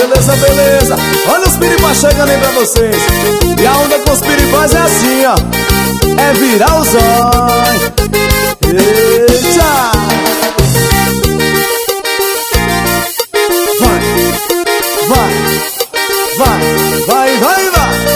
beleza, beleza. Olha os piripás chegando aí pra vocês. E a onda com os piripás é assim, ó. É virar os olhos. Eita! Vai.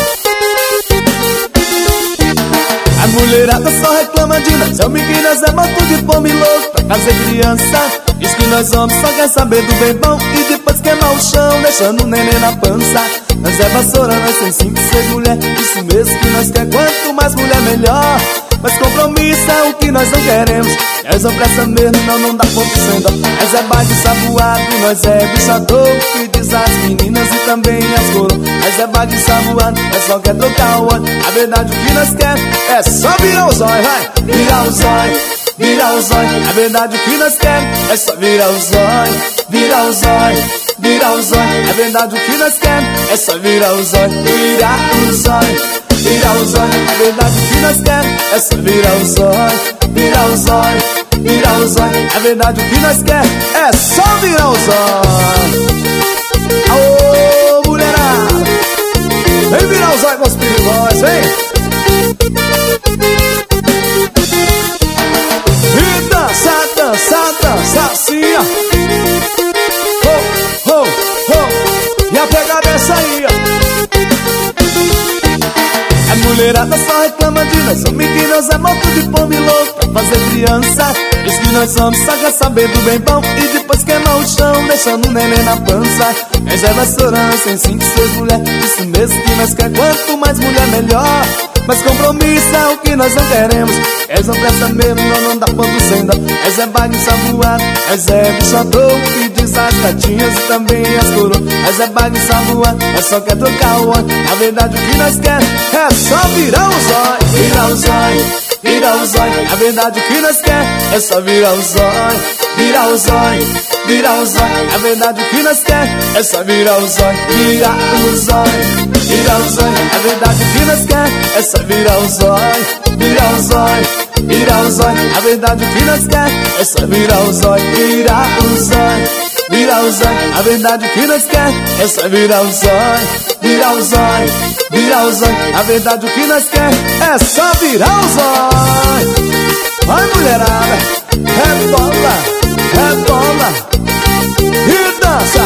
A mulherada só reclama de nós. Homem que nós é moto de fome louco pra fazer criança. Diz que nós homens só quer saber do bem bom e depois queimar o chão, deixando o neném na pança. Nós é vassoura, nós tem 5, 6 mulher. Isso mesmo que nós quer, quanto mais mulher melhor. Mas compromisso é o que nós não queremos. Nós não presta mesmo, não dá ponto sem dó. Nós é bagunça voado, nós é bichador, que diz as meninas e também as coroas. Nós é bagunça voado, nós só quer trocar o olho. A verdade o que nós quer é só virar os olhos, vai. Virar os olhos, virar os olhos. A verdade o que nós quer é só virar os olhos. Virar os olhos, virar os olhos. A verdade o que nós quer é só virar os olhos. Virar os olhos, virar os olhos. A verdade o que nós quer é só virar os olhos. Virar os olhos, virar os olhos. A verdade o que nós quer é só virar os olhos. Aô, mulherada, vem virar os olhos com os perigóis, vem. E dança assim, ó. E a pegada é essa aí, ó. A mulherada só reclama de nós. Homem que nós é moto de fome louco pra fazer criança. Diz que nós somos só quer saber do bem bom e depois queimar o chão, deixando o neném na pança. Nós é vassourão, sem 5, 6 mulher. Isso mesmo que nós quer, quanto mais mulher melhor. Mas compromisso é o que nós não queremos. Nós não presta mesmo, não dá ponto sem dó. Nós é bagunça voado, nós é bichador, que diz as gatinhas e também as coroas. Nós é bagunça voado, nós só quer trocar o olho. Na verdade o que nós quer é só virar os olhos. Virar os olhos, virar os olhos. Na verdade o que nós quer é só virar os olhos. Virar os olhos, virar os olhos. Na verdade o que nós quer é só virar os olhos. Virar os olhos, virar os olhos. Na verdade o que nós quer é só virar os olhos. Virar os olhos, virar os olhos. Na verdade o que nós quer é só virar os olhos. Virar os olhos, virar os olhos. Na verdade o que nós quer é só virar os olhos. Virar os olhos, virar os olhos. Na verdade o que nós quer é só virar os olhos. Vai, mulherada, rebola, rebola e dança.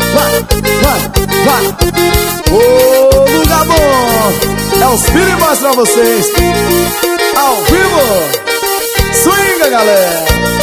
Vai. Ô, lugar bom, é os piripás pra vocês, ao vivo. Swinga, galera.